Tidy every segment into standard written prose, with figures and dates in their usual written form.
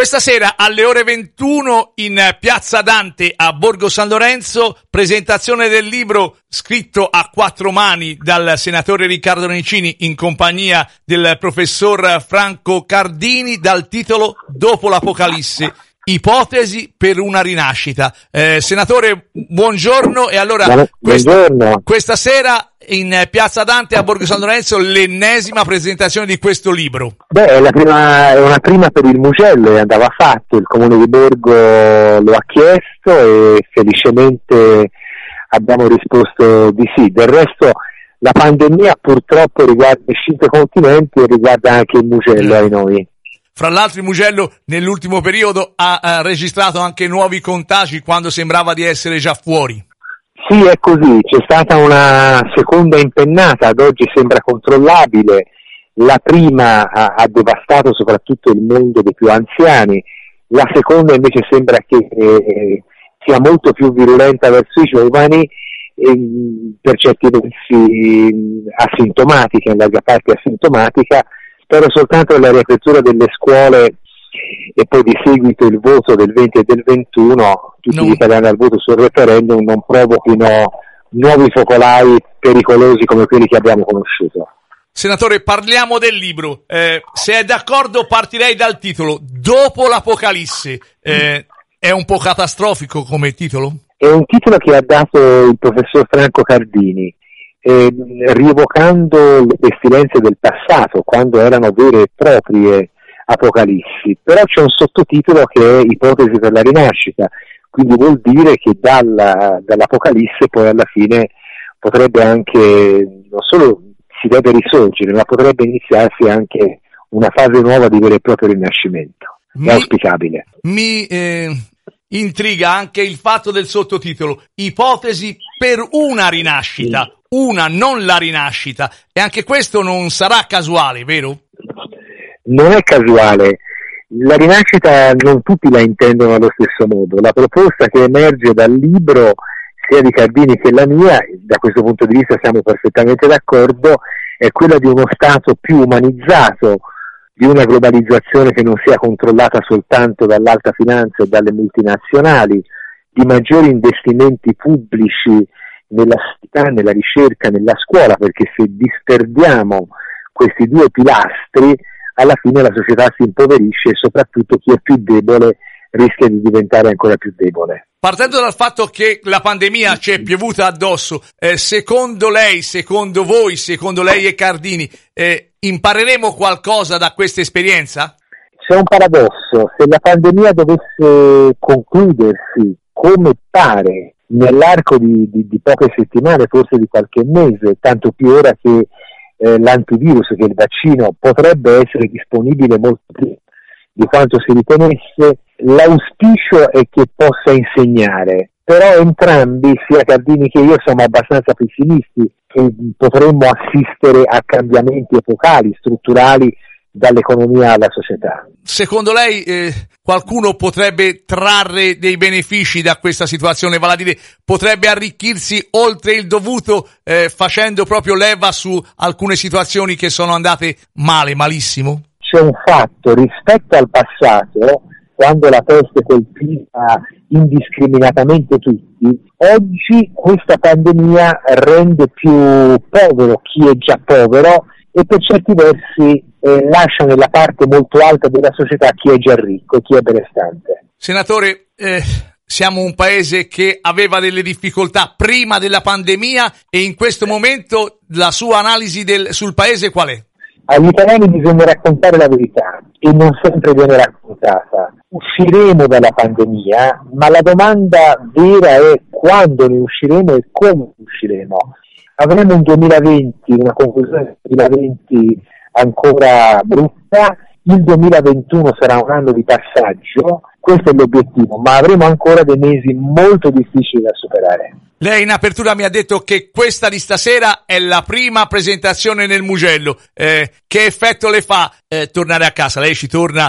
Questa sera alle ore 21 in Piazza Dante a Borgo San Lorenzo, presentazione del libro scritto a quattro mani dal senatore Riccardo Nencini in compagnia del professor Franco Cardini, dal titolo Dopo l'Apocalisse, ipotesi per una rinascita. Senatore, buongiorno. E allora questa sera in Piazza Dante a Borgo San Lorenzo l'ennesima presentazione di questo libro. È una prima per il Mugello e andava fatto, il Comune di Borgo lo ha chiesto e felicemente abbiamo risposto di sì. Del resto la pandemia purtroppo riguarda i 5 continenti e riguarda anche il Mugello ai noi. Fra l'altro il Mugello nell'ultimo periodo ha registrato anche nuovi contagi quando sembrava di essere già fuori. Sì, è così, c'è stata una seconda impennata, ad oggi sembra controllabile, la prima ha devastato soprattutto il mondo dei più anziani, la seconda invece sembra che sia molto più virulenta verso i giovani, per certi versi asintomatica, in larga parte asintomatica. Spero soltanto che la riapertura delle scuole e poi di seguito il voto del 20 e del 21, tutti gli italiani al voto sul referendum, non provochino nuovi focolai pericolosi come quelli che abbiamo conosciuto. Senatore, parliamo del libro. Se è d'accordo partirei dal titolo, Dopo l'Apocalisse. È un po' catastrofico come titolo? È un titolo che ha dato il professor Franco Cardini, rievocando le pestilenze del passato, quando erano vere e proprie apocalissi, però c'è un sottotitolo che è ipotesi per la rinascita, quindi vuol dire che dall'apocalisse poi alla fine potrebbe anche, non solo si deve risorgere, ma potrebbe iniziarsi anche una fase nuova di vero e proprio rinascimento. È auspicabile. Mi intriga anche il fatto del sottotitolo, ipotesi per una rinascita, una, non la rinascita, e anche questo non sarà casuale, vero? Non è casuale, la rinascita non tutti la intendono allo stesso modo. La proposta che emerge dal libro, sia di Cardini che la mia, da questo punto di vista siamo perfettamente d'accordo, è quella di uno Stato più umanizzato, di una globalizzazione che non sia controllata soltanto dall'alta finanza e dalle multinazionali, di maggiori investimenti pubblici nella sanità, nella ricerca, nella scuola, perché se disperdiamo questi due pilastri alla fine la società si impoverisce e soprattutto chi è più debole rischia di diventare ancora più debole. Partendo dal fatto che la pandemia ci è piovuta addosso, secondo lei, secondo voi, secondo lei e Cardini, impareremo qualcosa da questa esperienza? C'è un paradosso, se la pandemia dovesse concludersi come pare nell'arco di poche settimane, forse di qualche mese, tanto più ora che l'antivirus, che il vaccino potrebbe essere disponibile molto più di quanto si ritenesse, l'auspicio è che possa insegnare, però entrambi, sia Cardini che io, siamo abbastanza pessimisti che potremmo assistere a cambiamenti epocali, strutturali dall'economia alla società. Secondo lei qualcuno potrebbe trarre dei benefici da questa situazione, vale a dire potrebbe arricchirsi oltre il dovuto facendo proprio leva su alcune situazioni che sono andate malissimo? C'è un fatto, rispetto al passato, quando la peste colpiva indiscriminatamente tutti, oggi questa pandemia rende più povero chi è già povero e per certi versi lascia nella parte molto alta della società chi è già ricco e chi è benestante. Senatore, siamo un paese che aveva delle difficoltà prima della pandemia e in questo momento la sua analisi sul paese qual è? Agli italiani bisogna raccontare la verità e non sempre viene raccontata. Usciremo dalla pandemia, ma la domanda vera è quando ne usciremo e come usciremo. Avremo un 2020, una conclusione del 2020 ancora brutta, il 2021 sarà un anno di passaggio, questo è l'obiettivo, ma avremo ancora dei mesi molto difficili da superare. Lei in apertura mi ha detto che questa di stasera è la prima presentazione nel Mugello. Che effetto le fa tornare a casa? Lei ci torna,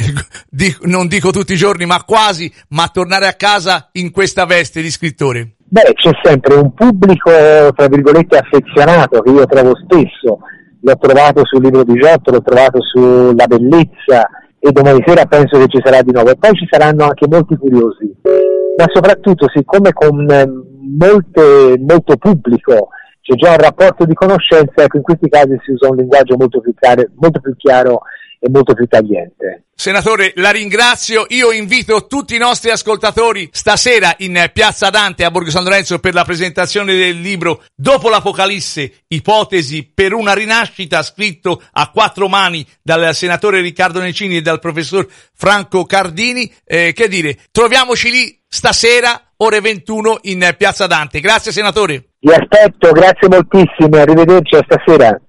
non dico tutti i giorni, ma quasi, ma tornare a casa in questa veste di scrittore? Beh, c'è sempre un pubblico, tra virgolette, affezionato, che io trovo spesso. L'ho trovato sul libro di Giotto, l'ho trovato sulla bellezza, e domani sera penso che ci sarà di nuovo, e poi ci saranno anche molti curiosi, ma soprattutto siccome con molto pubblico c'è già un rapporto di conoscenza, ecco, in questi casi si usa un linguaggio molto più chiaro e molto più tagliente. Senatore, la ringrazio. Io invito tutti i nostri ascoltatori stasera in Piazza Dante a Borgo San Lorenzo per la presentazione del libro Dopo l'Apocalisse, ipotesi per una rinascita, scritto a 4 mani dal senatore Riccardo Nencini e dal professor Franco Cardini. Che dire, troviamoci lì stasera, ore 21 in Piazza Dante. Grazie senatore. Vi aspetto, grazie moltissimo, arrivederci a stasera.